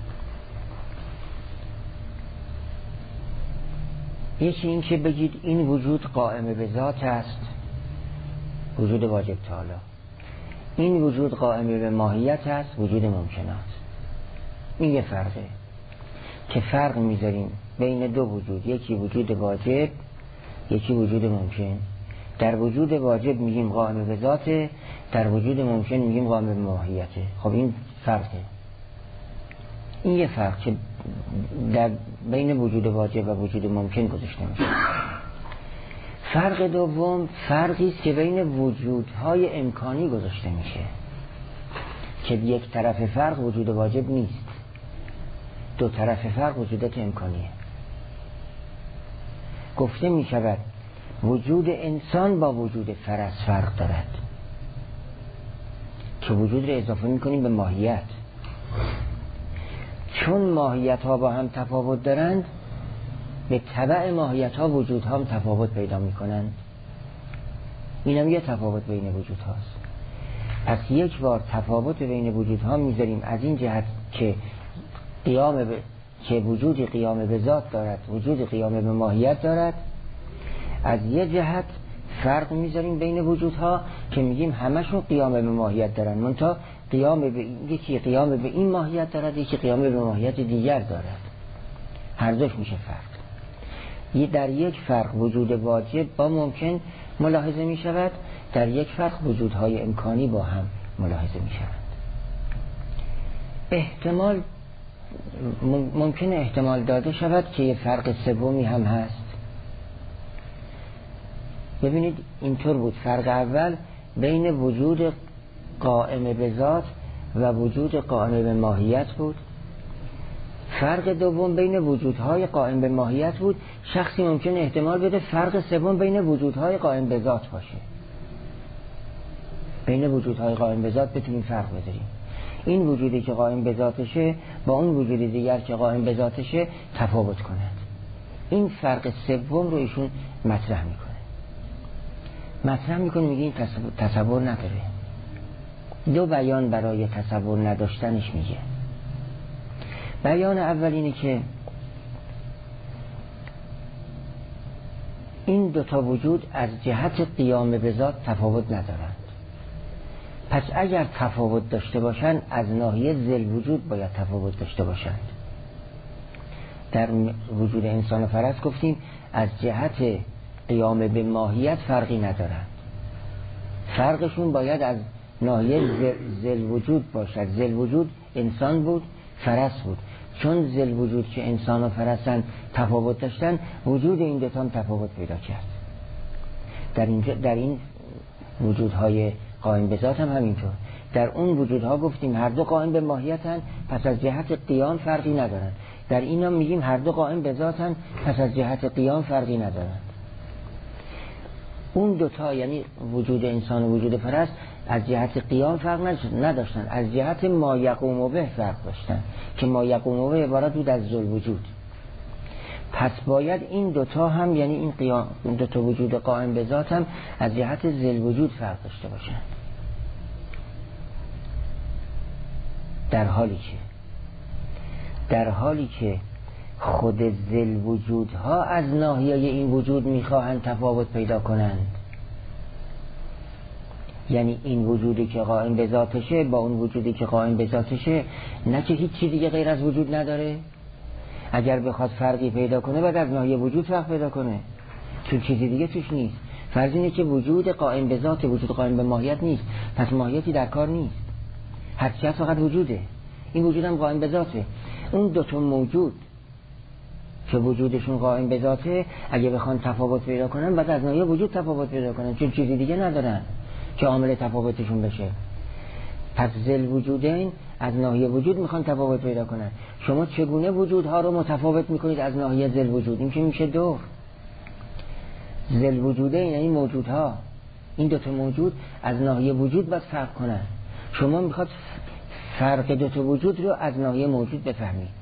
یکی این که بگید این وجود قائم به ذات است، وجود واجب تعالی، این وجود قائم به ماهیت است، وجود ممکنات. این یه فرقه که فرق میذاریم بین دو وجود، یکی وجود واجب، یکی وجود ممکن. در وجود واجب میگیم قائم به ذاته، در وجود ممکن میگیم قائم به ماهیته. خب این فرقه. این یه فرق که در بین وجود واجب و وجود ممکن گذاشته میشه. فرق دوم فرقی است که بین وجودهای امکانی گذاشته میشه که یک طرف فرق وجود واجب نیست، دو طرف فرق وجودات امکانیه. گفته می شود وجود انسان با وجود فرس فرق دارد که وجود رو اضافه می کنیم به ماهیت. چون ماهیت ها با هم تفاوت دارند، به تبع ماهیت ها وجود ها هم تفاوت پیدا می کنند. این هم یه تفاوت بین وجود هاست. پس یک بار تفاوت بین وجود ها می ذاریم از این جهت که که وجودی قیام به ذات دارد، وجودی قیام به ماهیت دارد. از یه جهت فرق میذاریم بین وجودها که میگیم همشون قیام به ماهیت دارن، منتها یکی قیام به این ماهیت دارد، یکی قیام به ماهیت دیگر دارد. هر دوش میشه فرق. در یک فرق وجود واجب با ممکن ملاحظه میشود، در یک فرق وجودهای امکانی با هم ملاحظه میشود. احتمال ممکنه احتمال داده شود که یه فرق سومی هم هست. ببینید اینطور بود. فرق اول بین وجود قائم به ذات و وجود قائم به ماهیت بود. فرق دوم بین وجودهای قائم به ماهیت بود. شخصی ممکنه احتمال بده فرق سوم بین وجودهای قائم به ذات باشه. بین وجودهای قائم به ذات بتونیم فرق بذاریم. این وجودی که قائم به ذاتشه با اون وجود دیگر که قائم به ذاتشه تفاوت کند. این فرق سوم رو ایشون مطرح میکنه میگه این تصور نداره. دو بیان برای تصور نداشتنش میگه. بیان اول اینه که این دوتا وجود از جهت قیام به ذات تفاوت ندارند. پس اگر تفاوت داشته باشند از ناحیه ذل وجود باید تفاوت داشته باشند. در وجود انسان و فرس گفتیم از جهت قیام به ماهیت فرقی ندارند. فرقشون باید از ناحیه ذل وجود باشد. ذل وجود انسان بود، فرس بود. چون ذل وجود که انسان و فرسن تفاوت داشتن، وجود این دوتا هم تفاوت پیدا کرد. در این وجودهای قائم به ذات هم همینطور. در اون وجودها گفتیم هر دو قائم به ماهیتن، پس از جهت قیام فرقی ندارن. در این هم میگیم هر دو قائم به ذاتن، پس از جهت قیام فرقی ندارن. اون دوتا یعنی وجود انسان و وجود فرس از جهت قیام فرق نداشتن، از جهت ما یقوم به فرق داشتن که ما یقوم به عبارت بود از ذل وجود. پس باید این دوتا هم یعنی این قیام، این دوتا وجود قائم به ذات هم از جهت ذل وجود فرق داشته باشن. در حالی که خود ذل وجودها از ناحیه این وجود میخواهند تفاوت پیدا کنند. یعنی این وجودی که قائم به ذاتشه با اون وجودی که قائم به ذاتشه، نه که هیچ چیز دیگه غیر از وجود نداره. اگر بخواد فرقی پیدا کنه باید از ناحیه وجود فرق پیدا کنه، چون چیزی دیگه توش نیست. فرض اینه که وجود قائم به ذات، وجود قائم به ماهیت نیست، پس ماهیتی در کار نیست. حقیقت فقط وجوده. این وجود هم قائم به ذاته. اون دوتا موجود که وجودشون قائم به ذاته اگه بخوان تفاوت پیدا کنن بعد از ناحیه وجود تفاوت پیدا کنن، چون چیزی دیگه ندارن که عامل تفاوتشون بشه. پس ذل وجودین از ناحیه وجود میخوان تفاوت پیدا کنن. شما چگونه وجودها رو متفاوت میکنید از ناحیه ذل وجود؟ این که میشه دو. ذل وجودین یعنی موجودها، این دوتا موجود از ناحیه وجود باید فرق کنن. شما میخواد فرق دوتا وجود رو از ناحیه موجود بفهمید.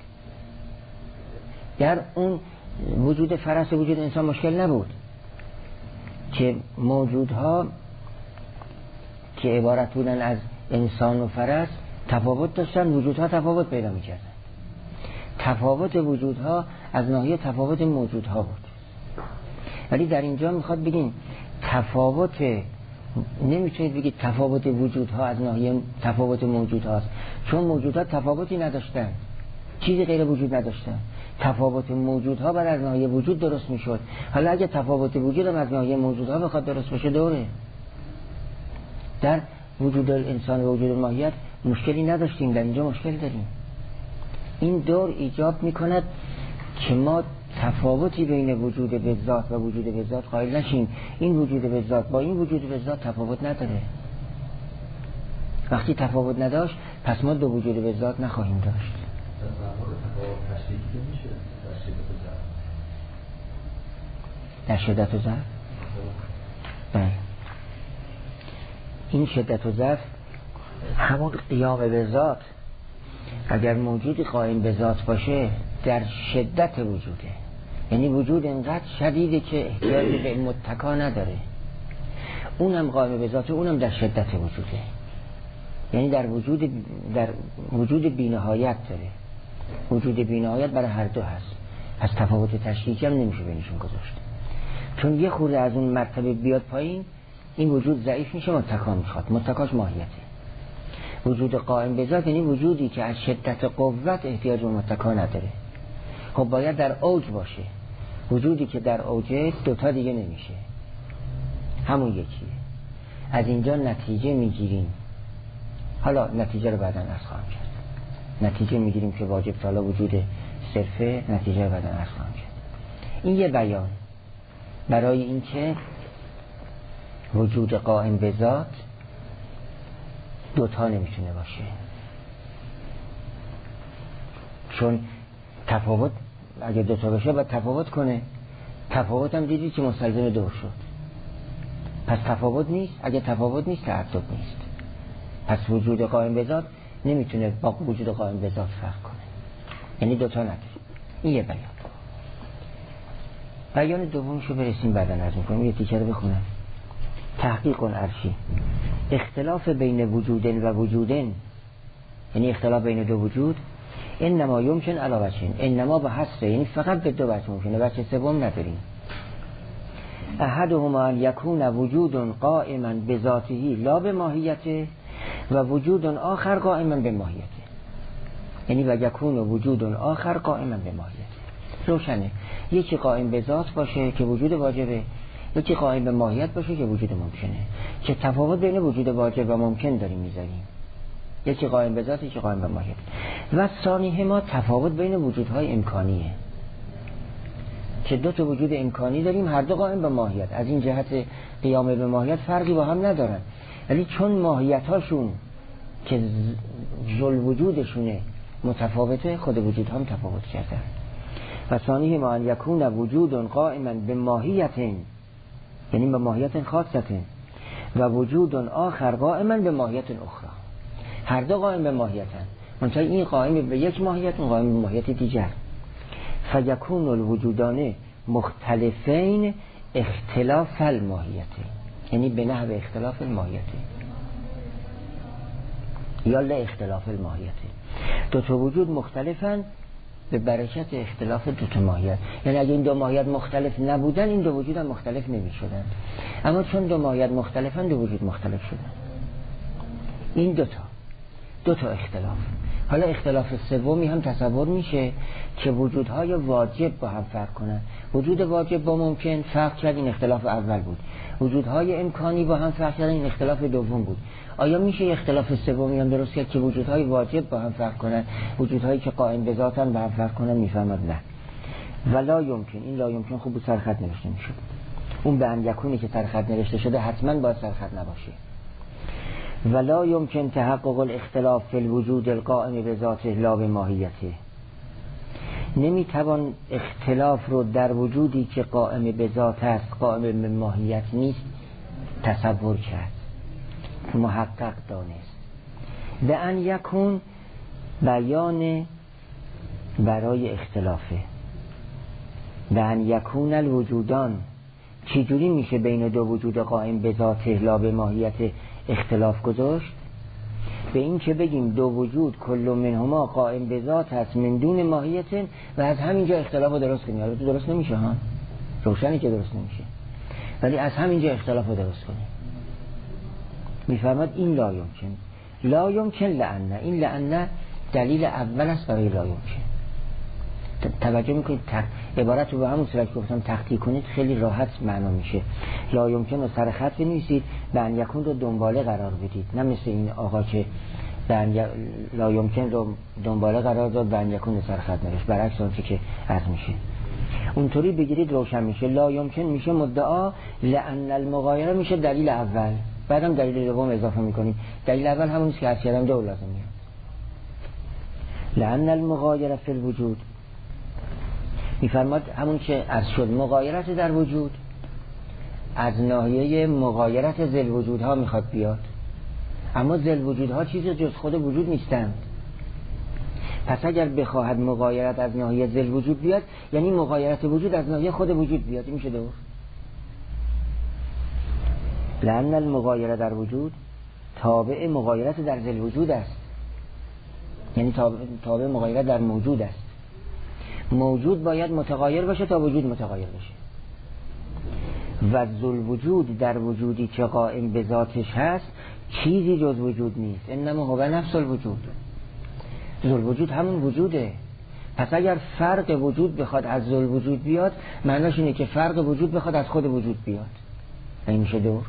در اون وجود فرس و وجود انسان مشکل نبود که موجودها که عبارت بودن از انسان و فرس تفاوت داشتن، وجودها تفاوت پیدا میکردن. تفاوت وجودها از ناحیه تفاوت موجودها بود. ولی در اینجا میخواد بگیم تفاوت، نمیتونید بگید تفاوت وجودها از ناحیه تفاوت موجودهاست، چون موجودها تفاوتی نداشتن، چیزی غیر وجود نداشتن. تفاوت موجودها بعد از ناحیه وجود درست میشد. حالا اگه تفاوت وجود هم از ناحیه موجودها بخواد درست بشه دوره. در وجود انسان و وجود ماهیت مشکلی نداشتیم، در اینجا مشکل داریم. این دور ایجاب میکند که ما تفاوتی بین وجود به ذات و وجود به ذات قائل نشیم. این وجود به ذات با این وجود به ذات تفاوت نداره. وقتی تفاوت نداشت پس ما دو وجود به ذات نخواهیم داشت. در شدت و ضعف؟ بله. این شدت و ضعف همون قیام به ذات اگر موجودی قائم به ذات باشه در شدت وجوده، یعنی وجود انقدر شدیده که احتیاج به متکا نداره، اونم قائم به ذاته، اونم در شدت وجوده، یعنی در وجود بی‌نهایت داره. وجود بی‌نهایت برای هر دو هست، پس تفاوت تشریحی هم نمیشه بینشون گذاشت. چون یه خورده از اون مرتبه بیاد پایین این وجود ضعیف میشه، متکا میخواد. متکاش ماهیته. وجود قائم به ذات یعنی وجودی که از شدت قوت احتیاج به متکا نداره. خب باید در اوج باشه. وجودی که در اوجه دوتا دیگه نمیشه، همون یکیه. از اینجا نتیجه میگیریم، حالا نتیجه رو بعداً عرض خواهم کرد. نتیجه میگیریم که واجب تالا وجود صرفه، نتیجه رو بعداً عرض خواهم کرد. این یه بیان برای اینکه وجود قائم به ذات دوتا نمیتونه باشه، چون تفاوت اگه دوتا باشه باید تفاوت کنه. تفاوت هم دیدید که مستلزم دو شد، پس تفاوت نیست. اگه تفاوت نیست تعدد نیست، پس وجود قائم به ذات نمیتونه با وجود قائم به ذات فرق کنه، یعنی دوتا نداره. این یه بیان. بیان دومشو برسیم بعداً عرض می‌کنم. یه تیکه رو بخونم. تحقیق عرشی. اختلاف بین وجودن و وجودن، یعنی اختلاف بین دو وجود، انما یمکن علی وجهین، انما به حصر، یعنی فقط به دو وجه ممکنه، وجه سوم نداریم. احدهما ان یکون وجود قائما بذاته لا به ماهیته و وجود آخر قائما به ماهیته، یعنی و یکون وجود آخر قائما به ماهیته. روشنه، یکی قائم به ذات باشه که وجود واجبه، یکی قائم به ماهیت باشه که وجود ممکنه، که تفاوت بین وجود واجب و ممکن داریم میذاریم، یکی قائم به ذات یکی قائم به ماهیت. و ثانیه ما تفاوت بین وجودهای امکانیه که دو تا وجود امکانی داریم، هر دو قائم به ماهیت، از این جهت قیام به ماهیت فرقی با هم ندارن، ولی چون ماهیت هاشون که ذل وجودشونه متفاوته، خود وجود هم تفاوت کردن. و ثانیه ما ان یکون وجود قائما به ماهیت، یعنی به ماهیت خاصه، و وجود آخر قائما به ماهیت اخرى، هر دو قائم به ماهیتن، منتها این قائم به یک ماهیت، اون قائم به ماهیت دیگر. فیکون الوجودان مختلفین اختلاف الماهیت، یعنی به نحو اختلاف الماهیت یا لا اختلاف الماهیت. دو تا وجود مختلفن به برکت اختلاف دو تا ماهیت، یعنی اگه این دو ماهیت مختلف نبودن این دو وجود هم مختلف نمی شدن، اما چون دو ماهیت مختلفن دو وجود مختلف شدن. این دو تا اختلاف. حالا اختلاف سومی هم تصور میشه که وجودهای واجب با هم فرق کنن. وجود واجب با ممکن فرق کرد، این اختلاف اول بود. وجودهای امکانی با هم فرق کردن، این اختلاف دوم بود. آیا میشه اختلاف سومی هم درست کرد که وجودهای واجب با هم فرق کنن، وجودهایی که قائم به ذاتن با هم فرق کنن؟ میفهمد نه. ولا یمکن، این لا یمکن خوب سرخط نوشته میشه، اون به ان یکونی که سرخط نوشته شده حتما باید سرخط نباشه. ولا یمکن تحقق الاختلاف فی الوجود القائم به ذاته لا به ماهیته، نمیتوان اختلاف رو در وجودی که قائم به ذات است، قائم به ماهیت نیست تصور کرد، محقق دانست. به ان یکون بیان برای اختلافه. به ان یکون الوجودان، چجوری میشه بین دو وجود قائم به ذاته لا به ماهیت اختلاف گذاشت؟ به این که بگیم دو وجود کل منهما قائم به ذات هست من دون ماهیت و از همینجا اختلاف رو درست کنیم. البته درست نمیشه ها، روشنی که درست نمیشه، ولی از همینجا اختلاف رو درست کنیم. میفرماد این لا یمکن، لا یمکن لعنه، این لعنه دلیل اول است برای لا یمکن. توجه میکنید عبارت رو به همون صورت که گفتم تخطی کنید خیلی راحت معنا میشه. لا یمکن رو سر خط بنویسید، به ان یکون رو دنباله قرار بدید، نه مثل این آقا که لا یمکن رو دنباله قرار داد به ان یکون رو سر خط نوشت، برعکس اون که عرض میشه. اونطوری بگیرید روشن میشه. لا یمکن میشه مدعا، لأن المغایره میشه دلیل اول، بعدم دلیل دوم اضافه میکنید. دلیل اول همون است که عرض کردم، دو لازم میاد. لأن المغایره فی الوجود، میفرماد همون که از شد مغایرت در وجود از ناحیه مغایرت ذل وجودها میخواد بیاد، اما ذل وجودها چیزی جز خود وجود نیستند. پس اگر بخواهد مغایرت از ناحیه ذل وجود بیاد، یعنی مغایرت وجود از ناحیه خود وجود بیاد، میشه دور. لأن المغایره در وجود تابع مغایرت در ذل وجود است، یعنی تابع مغایرت در موجود است. موجود باید متغایر باشه تا وجود متغایر بشه، و ذل وجود در وجودی که قائم به ذاتش هست چیزی جز وجود نیست. انما هو نفس الوجود، ذل وجود همون وجوده. پس اگر فرق وجود بخواد از ذل وجود بیاد، معناش اینه که فرق وجود بخواد از خود وجود بیاد، این میشه دور.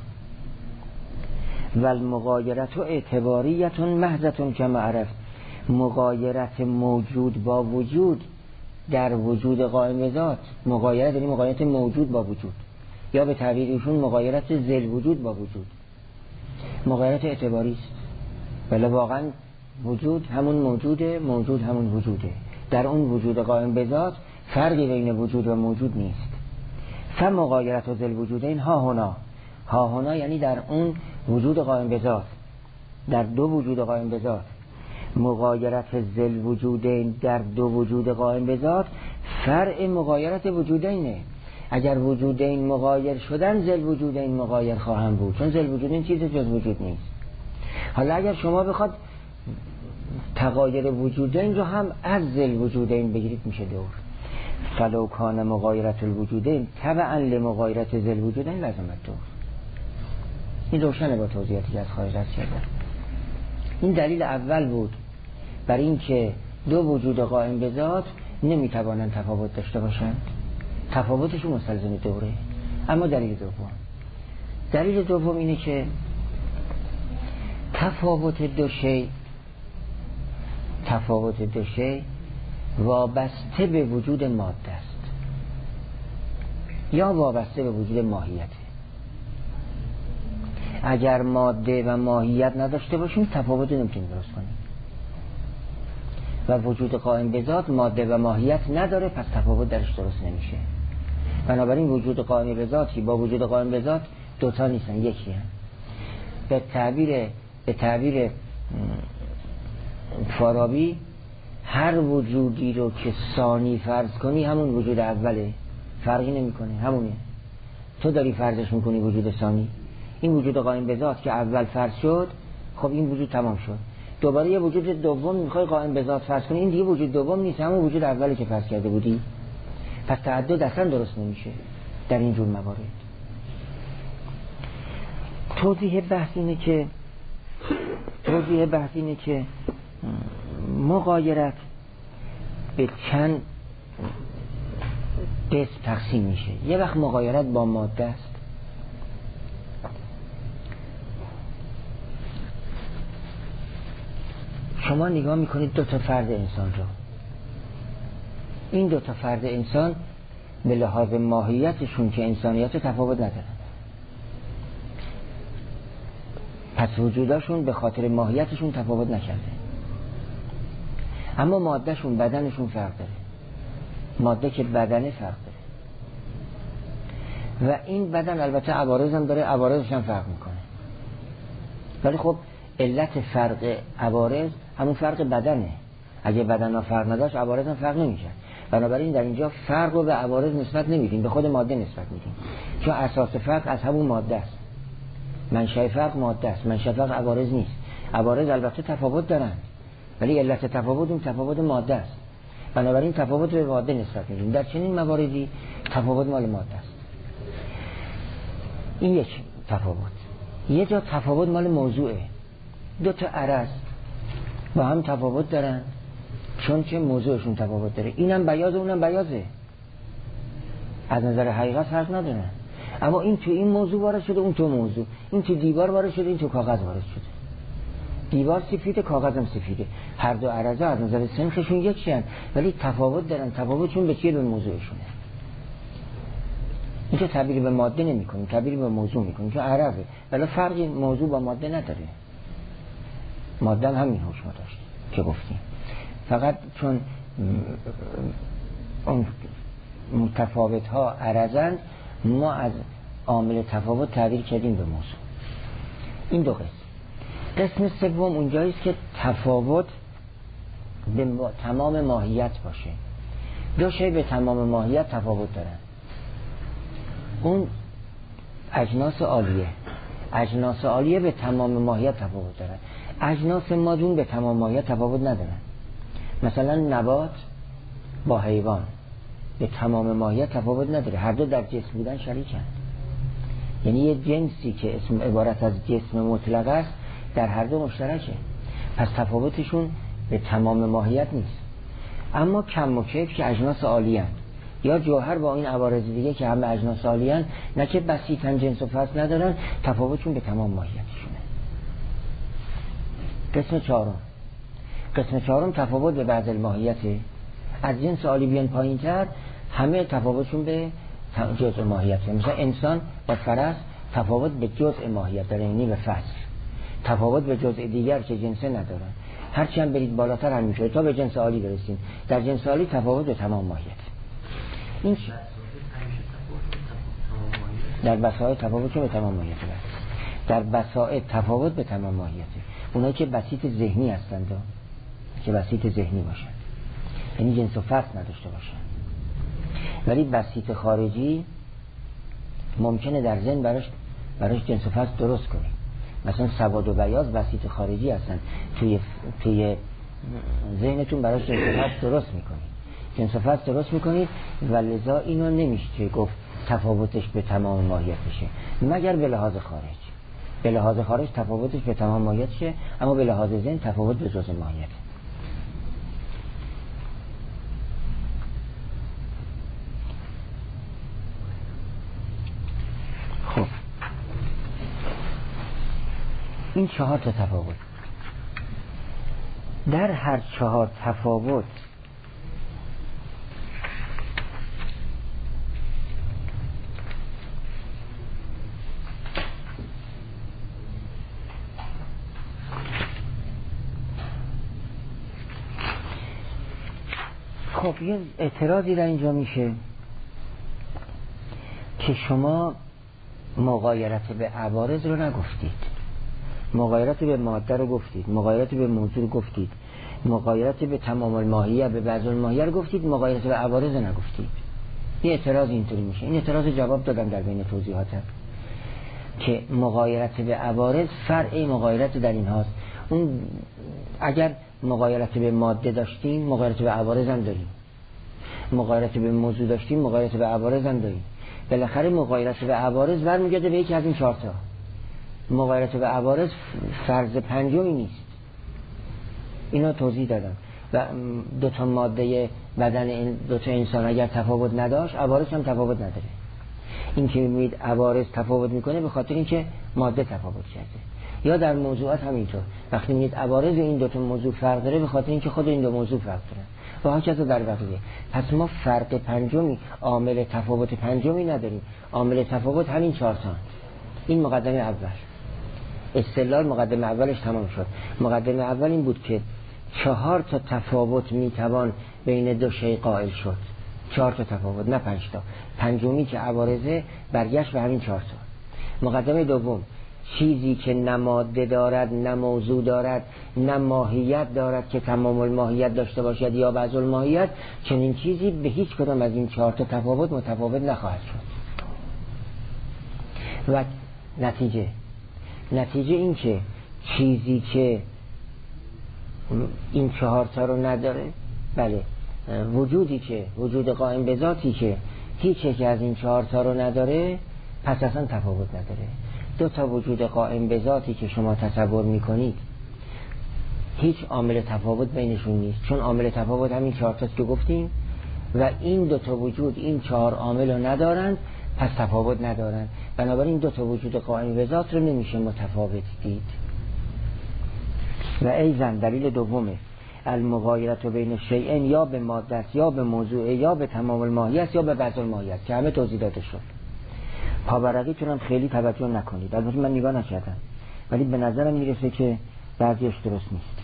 و المغایرت اعتباریت محضة کما عرفت، مغایرت موجود با وجود در وجود قائم به ذات، مغایرت یعنی مغایرت موجود با وجود، یا به تعبیر ایشون مغایرت ذل وجود با وجود، مغایرت اعتباری است. ولی واقعا وجود همون موجوده، موجود همون وجوده. در اون وجود قائم به ذات فرقی بین وجود و موجود نیست. فمغایرت ذل وجودین ها هنا یعنی در اون وجود قائم به ذات، در دو وجود قائم به ذات، مغایرت ذل وجودین در دو وجود قائم به ذات فرع مغایرت وجودینه. اگر وجودین مغایر شدن ذل وجودین مغایر خواهم بود، چون ذل وجودین چیز جز وجود نیست. حالا اگر شما بخواد تغایر وجودین رو هم از ذل وجودین بگیرید میشه دور. فلو کان مغایرت الوجودین تبعا لمغایرت ذل وجودین لازمت دور. این روشنه با توضیحاتی که از خارج رد کردم. این دلیل اول بود برای اینکه دو وجود قائم به ذات نمیتوانند تفاوت داشته باشند، تفاوتشون مستلزم دوره. اما دلیل دوم اینه که تفاوت دو شی وابسته به وجود ماده است یا وابسته به وجود ماهیته. اگر ماده و ماهیت نداشته باشیم تفاوت نمیتونیم درست کنیم و وجود قائم به ذات ماده و ماهیت نداره، پس تفاوت درش درست نمیشه. بنابراین وجود قائم به ذاتی با وجود قائم به ذات دوتا نیستن، یکی هم. به تعبیر فارابی هر وجودی رو که ثانی فرض کنی همون وجود اوله، فرقی نمیکنه، همونه. تو داری فرضش میکنی وجود ثانی، این وجود قائم به ذات که اول فرض شد، خب این وجود تمام شد. دوباره یه وجود دوم میخوای قائم به ذات فرض کنی، این دیگه وجود دوم نیست، همون وجود اولی که فرض کرده بودی. پس تعدد اصلا درست نمیشه در این جور موارد. توضیح بحث اینه که مغایرت به چند قسم تقسیم میشه. یه وقت مغایرت با ماده است، شما نگاه میکنید دو تا فرد انسان رو، این دو تا فرد انسان به لحاظ ماهیتشون که انسانیت تفاوت ندارن، پس وجوداشون به خاطر ماهیتشون تفاوت نکرده. اما مادهشون، بدنشون فرق داره. ماده که بدنه فرق داره و این بدن البته عوارض هم داره، عوارضش هم فرق میکنه. ولی خب علت فرق عوارض همون فرق بدنه. اگه بدن ها فرق نداشت عوارض هم فرق نمیشه. بنابراین در اینجا فرق رو به عوارض نسبت نمیدیم، به خود ماده نسبت میدیم، چون اساس فرق از همون ماده است. منشأ فرق ماده است، منشأ فرق عوارض نیست. عوارض البته تفاوت دارن ولی علت تفاوت اون تفاوت ماده است. بنابراین تفاوت به ماده نسبت میدیم. در چنین مواردی تفاوت مال ماده است. این یک تفاوت. یه جا تفاوت مال موضوعه. دو تا عرض با هم تفاوت دارن چون که موضوعشون تفاوت داره. اینم بیاض و اونم بیاضه، از نظر حقیقت فرق ندارن، اما این تو این موضوع وارد شده، اون تو موضوع، این تو دیوار وارد شده، این تو کاغذ وارد شده. دیوار سفیده، کاغذم سفیده، هر دو عرضه از نظر سنخشون یکیان ولی تفاوت دارن. تفاوتشون به چیه؟ به موضوعشونه. اینجا تعبیر به ماده نمی کنیم، تعبیر به موضوع می کنیم، چون عربه ولی فرقی موضوع با ماده نداره. ماده هم همین حکم داشت که گفتیم، فقط چون اون متفاوت ها عرضن ما از عامل تفاوت تعبیر کردیم به موضوع. این دو قسم. قسم سوم اونجاییست که تفاوت به تمام ماهیت باشه. دو شی به تمام ماهیت تفاوت دارن. اون اجناس عالیه به تمام ماهیت تفاوت دارن. اجناس مادون به تمام ماهیت تفاوت ندارن. مثلا نبات با حیوان به تمام ماهیت تفاوت نداره، هر دو در جسم بودن شریکن. یعنی یه جنسی که اسم عبارت از جسم مطلق است در هر دو مشترکه، پس تفاوتشون به تمام ماهیت نیست. اما کم و کیف که اجناس عالی هستند، یا جوهر با این عوارض دیگه که همه اجناس عالی هستند، نه که بسیطن جنس و فصل ندارن، تفاوتشون به تمام ماهیتشونه. قسم چهارم تفاوت به بعض الماهیته. از جنس عالی بیان پایین تر همه تفاوتشون به جزء ماهیته. مثلا انسان با فرس تفاوت به جزء ماهیت داره، یعنی به فصل. تفاوت به جزء دیگر که جنسه ندارن. هرچی هم برید بالاتر هم میشه تا به جنس عالی برسیم. در جنس عالی تفاوت به تمام ماهیت. این در بساط تفاوت به تمام ماهیت است. در بساط تفاوت به تمام ماهیت. اونایی که بسیط ذهنی هستند، که بسیط ذهنی باشن، یعنی جنس و فصل نداشته باشن، ولی بسیط خارجی ممکنه در ذهن براش جنس و فصل درست کنید. مثلا سواد و بیاض بسیط خارجی هستن، توی ذهنتون براش جنس و فصل درست میکنید، جنس و فصل درست میکنید و لذا اینو نمیشه گفت تفاوتش به تمام ماهیت بشه، مگر به لحاظ خارج. به لحاظ خارج تفاوتش به تمام ماهیت شه، اما به لحاظ ذهن تفاوت به جزء ماهیت. خب این 4 تا تفاوت، در هر 4 تفاوت خب یه اعتراضی در اینجا میشه که شما مغایرت به عوارض رو نگفتید، مغایرت به ماده رو گفتید، مغایرت به موضوع رو گفتید، مغایرت به تمام الماهیه به بعض الماهیه رو گفتید، مغایرت به عوارض رو نگفتید. یه اعتراض اینطوری میشه. این اعتراض جواب دادم در بین توضیحاتم که مغایرت به عوارض فرع مغایرت در این هاست. اون اگر مغایرت به ماده داشتیم مغایرت به عوارض هم داریم، مغایرت به موضوع داشتیم مغایرت به عوارض هم داریم. بالاخره مغایرت به عوارض برمیگرده به یکی از این 4 تا. مغایرت به عوارض فرض پنجمی نیست. اینا توضیح دادم. و 2 تا ماده بدن این 2 تا انسان اگر تفاوت نداشت عوارض هم تفاوت نداره. این که می‌بینید عوارض تفاوت میکنه به خاطر اینکه ماده تفاوت کرده. یا در موضوعات همینطور، وقتی می‌بینید عوارض این 2 تا موضوع فرق داره به خاطر اینکه خود این 2 موضوع فرق داره و هرچند در بقیه. پس ما فرق پنجمی، عامل تفاوت پنجمی نداریم. عامل تفاوت همین 4 تا. این مقدمه اول. استدلال مقدمه اولش تمام شد. مقدمه اول این بود که 4 تا تفاوت میتوان بین 2 شی قائل شد. 4 تا تفاوت، نه 5 تا. پنجمی که عوارضه برگشت به همین 4 تا. مقدمه دوم، چیزی که نه ماده دارد، نه موضوع دارد، نه ماهیت دارد که تمام الماهیت داشته باشد یا بعض الماهیت، چنین چیزی به هیچ کدام از این 4 تا تفاوت متفاوت نخواهد شد. و نتیجه این که چیزی که این 4 تا رو نداره، بله، وجودی که وجود قائم به ذاتی که هیچ یک از این 4 تا رو نداره پس اصلا تفاوت نداره. 2 تا وجود قائم به ذاتی که شما تصور میکنید هیچ عامل تفاوت بینشون نیست، چون عامل تفاوت همین 4 تاست که گفتیم و این 2 تا وجود این 4 عامل رو ندارن پس تفاوت ندارن. بنابراین 2 تا وجود قائم به ذات رو نمیشه متفاوت دید. و ایضا دلیل دومه، المغایرت بین شیئین، یا به ماده است یا به موضوع یا به تمام الماهیه است یا به بعض الماهیه است که همه توضیح داده شد. پاورقیتون هم خیلی توجه نکنید، البته من نگاه نکردم ولی به نظرم میرسه که بعضیش درست نیست.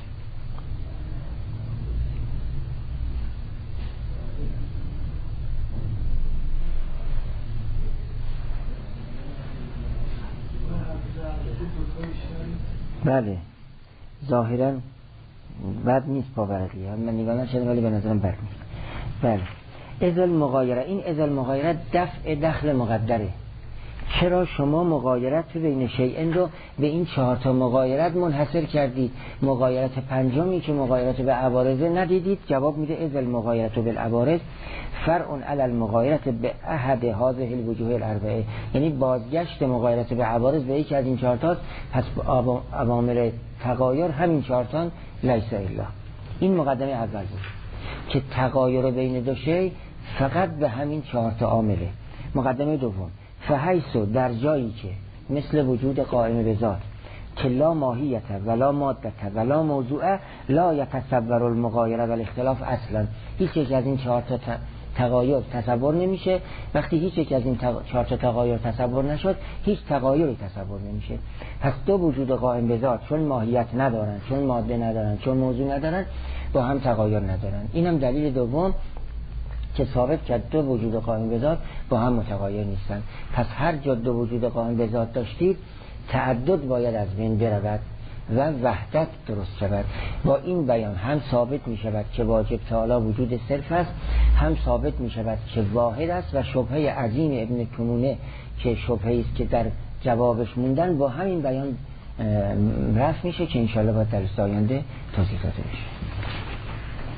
بله ظاهرا بد نیست پاورقی، من نگاه نکردم ولی به نظرم بد نیست. بله ازل مغایره، این ازل مغایره دفع دخل مقدره. چرا شما مغایرت بین شیئین رو به این 4 تا مغایرت منحصر کردید؟ مغایرت پنجمی که مغایرت به عوارض ندیدید؟ جواب میده ازل مغایرت بالعوارض فرع علی المغایرت به احد هذه الوجوه الاربعه، یعنی بازگشت مغایرت به عوارض به یکی از این 4 تاست. پس عوامل تغایر همین 4 تا لیس الا. این مقدمه اول بود که تغایر بین 2 شی فقط به همین 4 تا عامله. مقدمه دوم، فحیث در جایی که مثل وجود قائم به ذات که لا ماهیت ولا مادت ولا موضوع لا یتصور المغایره والاختلاف اصلا، هیچ یک از این 4 تا تغایر تصور نمیشه. وقتی هیچ یک از این 4 تا تغایر تصور نشد هیچ تغایری تصور نمیشه. پس 2 وجود قائم به ذات چون ماهیت ندارن، چون ماده ندارن، چون موضوع ندارن، با هم تغایر ندارن. اینم دلیل دوم که ثابت کرد 2 وجود قائم به ذات با هم متغایر نیستن. پس هر جا 2 وجود قائم به ذات داشتید تعدد باید از بین برود و وحدت درست شود. با این بیان هم ثابت می شود که واجب تعالی وجود صرف است، هم ثابت می شود که واحد است و شبهه عظیم ابن کنونه که شبهه است که در جوابش موندن با همین بیان رفع میشه که انشاءالله با درس آینده توضیح داده میشه.